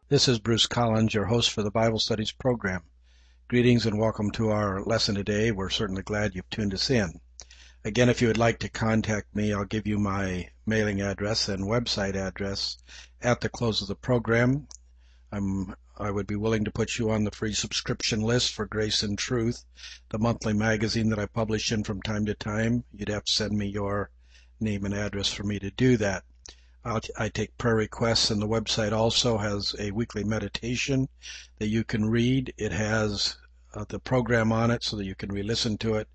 This is Bruce Collins, your host for the Bible Studies program. Greetings and welcome to our lesson today. We're certainly glad you've tuned us in. Again, if you would like to contact me, I'll give you my mailing address and website address at the close of the program. I would be willing to put you on the free subscription list for Grace and Truth, the monthly magazine that I publish in from time to time. You'd have to send me your name and address for me to do that. I take prayer requests, and the website also has a weekly meditation that you can read. It has the program on it so that you can re-listen to it.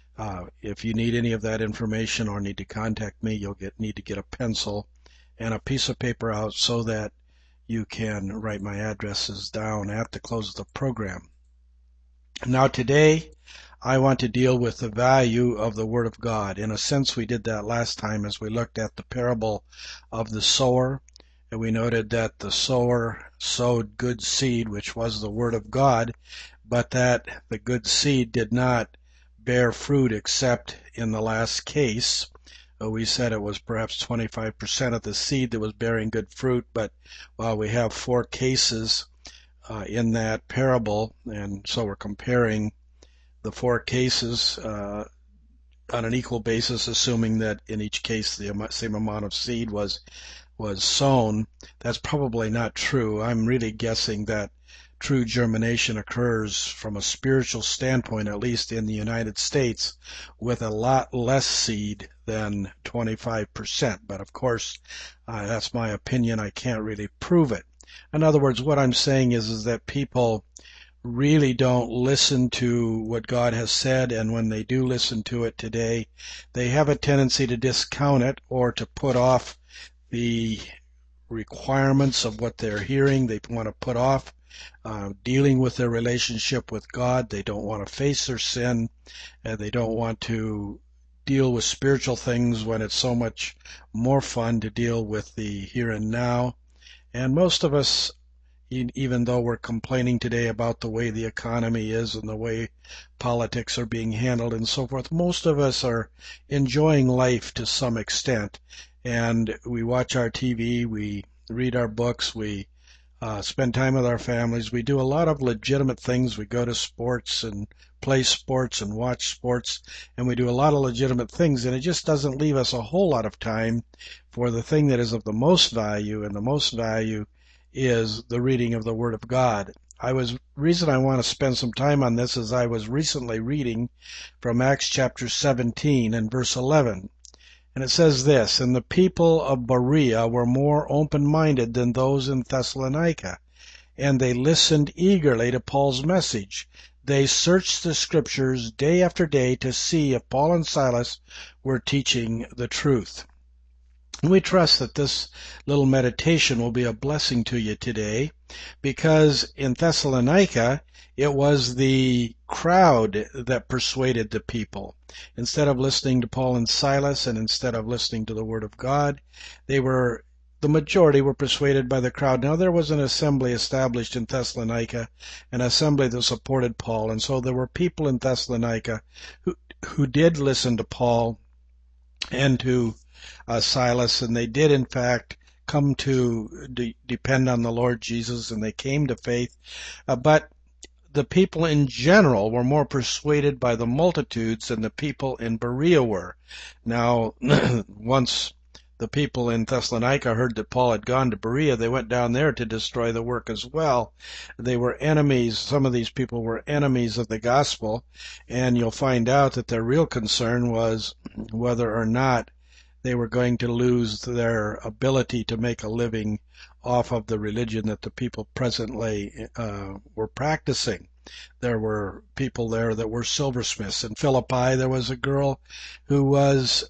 If you need any of that information or need to contact me, you'll need to get a pencil and a piece of paper out so that you can write my addresses down at the close of the program. Now today, I want to deal with the value of the Word of God. In a sense, we did that last time as we looked at the parable of the sower, and we noted that the sower sowed good seed, which was the Word of God, but that the good seed did not bear fruit except in the last case. We said it was perhaps 25% of the seed that was bearing good fruit, but while we have four cases in that parable, and so we're comparing the four cases on an equal basis, assuming that in each case the same amount of seed was sown. That's probably not true. I'm really guessing that true germination occurs from a spiritual standpoint, at least in the United States, with a lot less seed than 25%. But of course, that's my opinion. I can't really prove it. In other words, what I'm saying is that people really don't listen to what God has said, and when they do listen to it today, they have a tendency to discount it or to put off the requirements of what they're hearing. They want to put off dealing with their relationship with God. They don't want to face their sin, and they don't want to deal with spiritual things when it's so much more fun to deal with the here and now. And most of us, even though we're complaining today about the way the economy is and the way politics are being handled and so forth, most of us are enjoying life to some extent. And we watch our TV, we read our books, we spend time with our families. We do a lot of legitimate things. We go to sports and play sports and watch sports, and we do a lot of legitimate things, and it just doesn't leave us a whole lot of time for the thing that is of the most value, and the most value is the reading of the Word of God. Reason I want to spend some time on this is I was recently reading from Acts chapter 17 and verse 11. And it says this, "And the people of Berea were more open-minded than those in Thessalonica, and they listened eagerly to Paul's message. They searched the Scriptures day after day to see if Paul and Silas were teaching the truth." We trust that this little meditation will be a blessing to you today, because in Thessalonica it was the crowd that persuaded the people. Instead of listening to Paul and Silas and instead of listening to the Word of God, the majority were persuaded by the crowd. Now there was an assembly established in Thessalonica, an assembly that supported Paul, and so there were people in Thessalonica who did listen to Paul and to Silas, and they did in fact come to depend on the Lord Jesus, and they came to faith. But the people in general were more persuaded by the multitudes than the people in Berea were. Now, once the people in Thessalonica heard that Paul had gone to Berea, they went down there to destroy the work as well. They were enemies. Some of these people were enemies of the gospel, and you'll find out that their real concern was whether or not they were going to lose their ability to make a living off of the religion that the people presently were practicing. There were people there that were silversmiths. In Philippi, there was a girl who was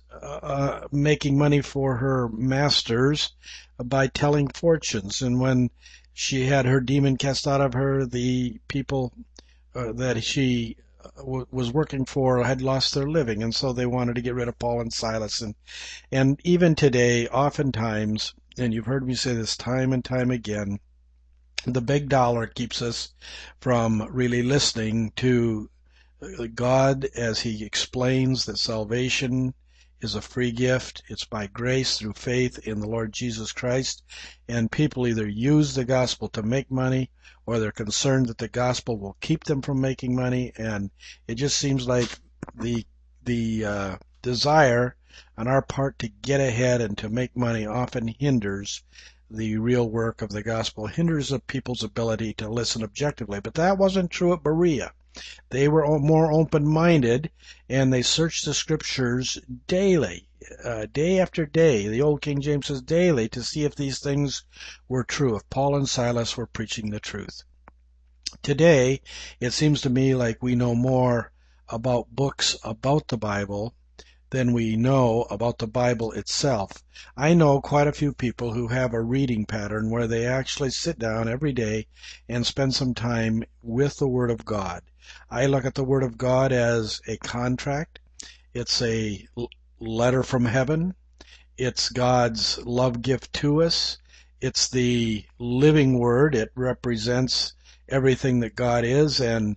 making money for her masters by telling fortunes. And when she had her demon cast out of her, the people that she was working for had lost their living, and so they wanted to get rid of Paul and Silas. And even today, oftentimes, and you've heard me say this time and time again, the big dollar keeps us from really listening to God as He explains that salvation is a free gift. It's by grace through faith in the Lord Jesus Christ. And people either use the gospel to make money, or they're concerned that the gospel will keep them from making money. And it just seems like the desire on our part to get ahead and to make money often hinders the real work of the gospel, hinders the people's ability to listen objectively. But that wasn't true at Berea. They were more open-minded, and they searched the scriptures daily, day after day. The old King James says daily, to see if these things were true, if Paul and Silas were preaching the truth. Today, it seems to me like we know more about books about the Bible than we know about the Bible itself. I know quite a few people who have a reading pattern where they actually sit down every day and spend some time with the Word of God. I look at the Word of God as a contract. It's a letter from heaven. It's God's love gift to us. It's the living Word. It represents everything that God is and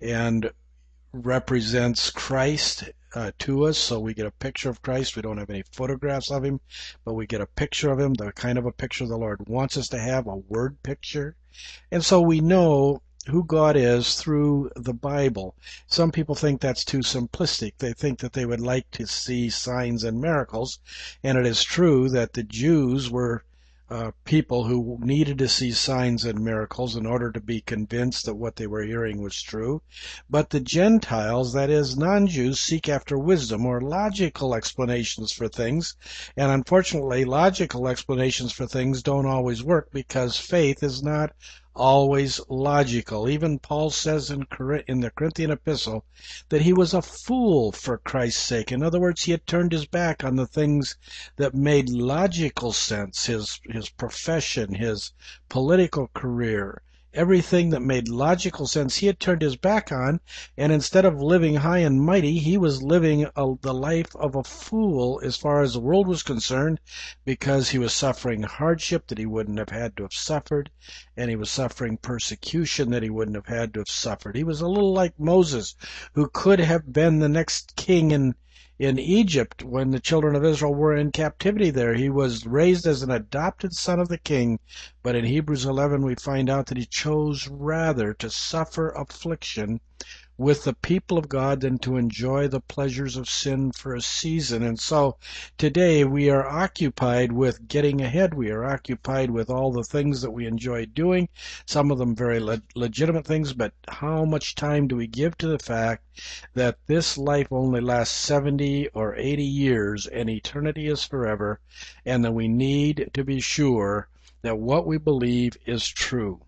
represents Christ to us, so we get a picture of Christ. We don't have any photographs of him, but we get a picture of him, the kind of a picture the Lord wants us to have, a word picture. And so we know who God is through the Bible. Some people think that's too simplistic. They think that they would like to see signs and miracles, and it is true that the Jews were people who needed to see signs and miracles in order to be convinced that what they were hearing was true. But the Gentiles, that is, non-Jews, seek after wisdom or logical explanations for things. And unfortunately, logical explanations for things don't always work because faith is not always logical. Even Paul says in the Corinthian epistle that he was a fool for Christ's sake. In other words, he had turned his back on the things that made logical sense, his profession, his political career, everything that made logical sense he had turned his back on, and instead of living high and mighty, he was living the life of a fool as far as the world was concerned, because he was suffering hardship that he wouldn't have had to have suffered, and he was suffering persecution that he wouldn't have had to have suffered. He was a little like Moses, who could have been the next king in Egypt when the children of Israel were in captivity there. He was raised as an adopted son of the king, but in Hebrews 11 we find out that he chose rather to suffer affliction with the people of God than to enjoy the pleasures of sin for a season. And so today we are occupied with getting ahead. We are occupied with all the things that we enjoy doing, some of them very legitimate things, but how much time do we give to the fact that this life only lasts 70 or 80 years and eternity is forever, and that we need to be sure that what we believe is true.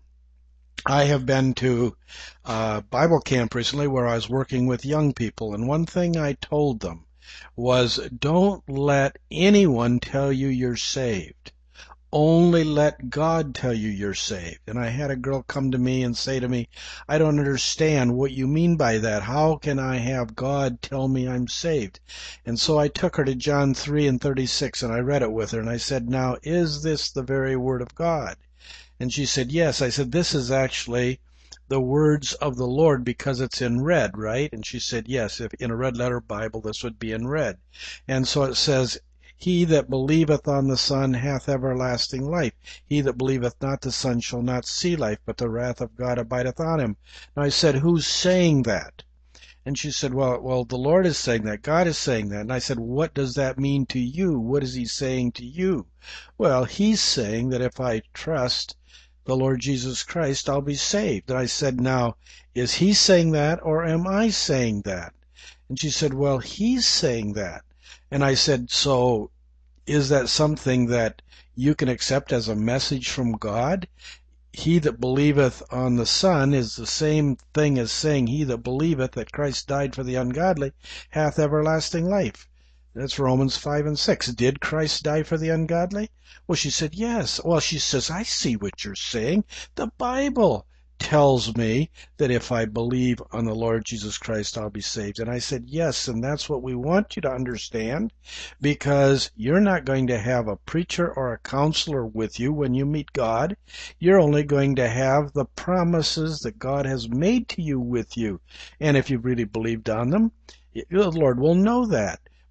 I have been to Bible camp recently where I was working with young people, and one thing I told them was, don't let anyone tell you you're saved. Only let God tell you you're saved. And I had a girl come to me and say to me, I don't understand what you mean by that. How can I have God tell me I'm saved? And so I took her to John 3:36, and I read it with her, and I said, now, is this the very word of God? And she said, yes. I said, this is actually the words of the Lord because it's in red, right? And she said, yes, if in a red letter Bible, this would be in red. And so it says, he that believeth on the Son hath everlasting life. He that believeth not the Son shall not see life, but the wrath of God abideth on him. And I said, who's saying that? And she said, well, the Lord is saying that. God is saying that. And I said, what does that mean to you? What is he saying to you? Well, he's saying that if I trust the Lord Jesus Christ, I'll be saved. And I said, now, is he saying that or am I saying that? And she said, well, he's saying that. And I said, so is that something that you can accept as a message from God? He that believeth on the Son is the same thing as saying he that believeth that Christ died for the ungodly hath everlasting life. That's Romans 5:6. Did Christ die for the ungodly? Well, she said, yes. Well, she says, I see what you're saying. The Bible tells me that if I believe on the Lord Jesus Christ, I'll be saved. And I said, yes, and that's what we want you to understand, because you're not going to have a preacher or a counselor with you when you meet God. You're only going to have the promises that God has made to you with you. And if you've really believed on them, the Lord will know that.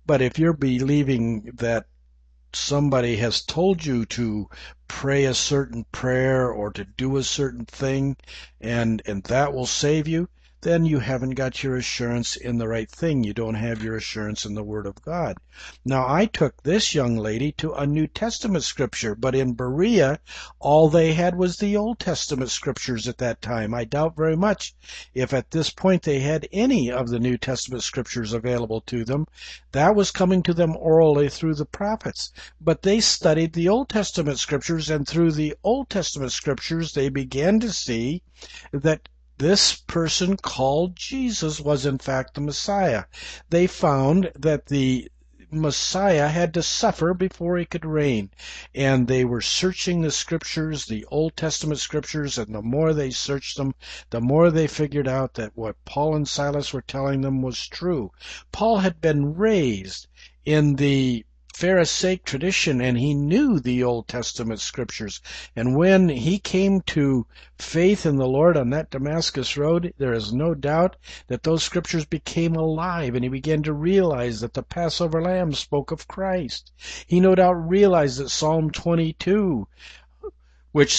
But if you're believing that somebody has told you to pray a certain prayer or to do a certain thing and that will save you, then you haven't got your assurance in the right thing. You don't have your assurance in the Word of God. Now, I took this young lady to a New Testament scripture, but in Berea, all they had was the Old Testament scriptures at that time. I doubt very much if at this point they had any of the New Testament scriptures available to them. That was coming to them orally through the prophets. But they studied the Old Testament scriptures, and through the Old Testament scriptures they began to see that this person called Jesus was in fact the Messiah. They found that the Messiah had to suffer before he could reign. And they were searching the scriptures, the Old Testament scriptures, and the more they searched them, the more they figured out that what Paul and Silas were telling them was true. Paul had been raised in the Pharisaic tradition, and he knew the Old Testament scriptures. And when he came to faith in the Lord on that Damascus road, there is no doubt that those scriptures became alive, and he began to realize that the Passover lamb spoke of Christ. He no doubt realized that Psalm 22, which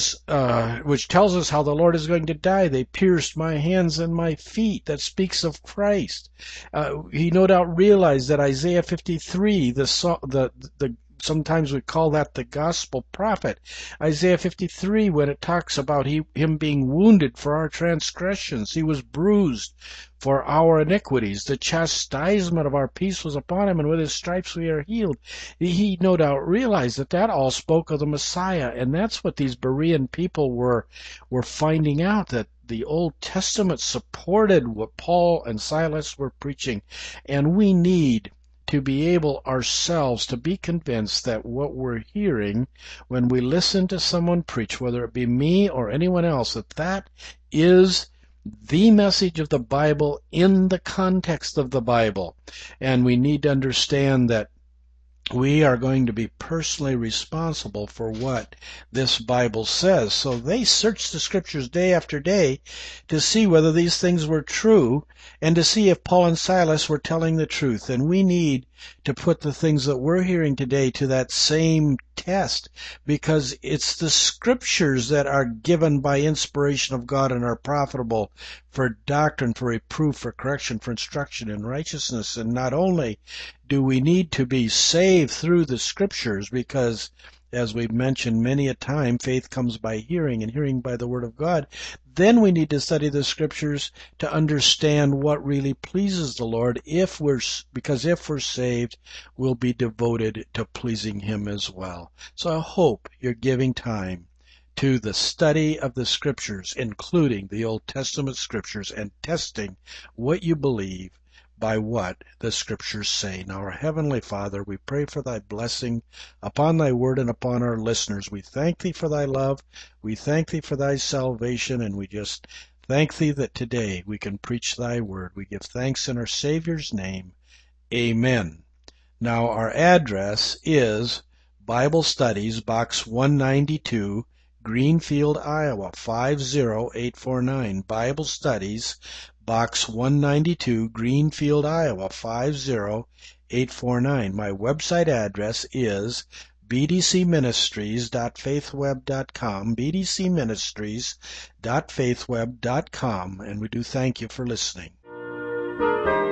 tells us how the Lord is going to die. They pierced my hands and my feet. That speaks of Christ. He no doubt realized that Isaiah 53, sometimes we call that the gospel prophet. Isaiah 53, when it talks about him being wounded for our transgressions, he was bruised for our iniquities. The chastisement of our peace was upon him, and with his stripes we are healed. He no doubt realized that all spoke of the Messiah, and that's what these Berean people were finding out, that the Old Testament supported what Paul and Silas were preaching. And we need to be able ourselves to be convinced that what we're hearing when we listen to someone preach, whether it be me or anyone else, that is the message of the Bible in the context of the Bible. And we need to understand that we are going to be personally responsible for what this Bible says. So they searched the scriptures day after day to see whether these things were true and to see if Paul and Silas were telling the truth. And we need to put the things that we're hearing today to that same test, because it's the scriptures that are given by inspiration of God and are profitable for doctrine, for reproof, for correction, for instruction in righteousness. And not only do we need to be saved through the scriptures, because as we've mentioned many a time, faith comes by hearing and hearing by the word of God. Then we need to study the scriptures to understand what really pleases the Lord, because if we're saved, we'll be devoted to pleasing him as well. So I hope you're giving time to the study of the scriptures, including the Old Testament scriptures, and testing what you believe by what the scriptures say. Now, our Heavenly Father, we pray for thy blessing upon thy word and upon our listeners. We thank thee for thy love. We thank thee for thy salvation, and we just thank thee that today we can preach thy word. We give thanks in our Savior's name. Amen. Now, our address is Bible Studies, Box 192, Greenfield, Iowa, 50849. Bible Studies, Box 192, Greenfield, Iowa, 50849. My website address is bdcministries.faithweb.com, bdcministries.faithweb.com, and we do thank you for listening.